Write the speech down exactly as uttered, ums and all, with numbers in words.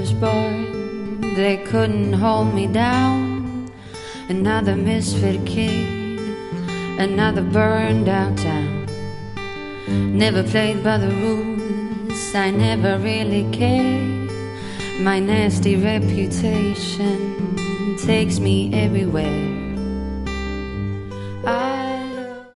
was born, they couldn't hold me down. Another misfit kid, another burned out town. Never played by the rules, I never really cared. My nasty reputation takes me everywhere.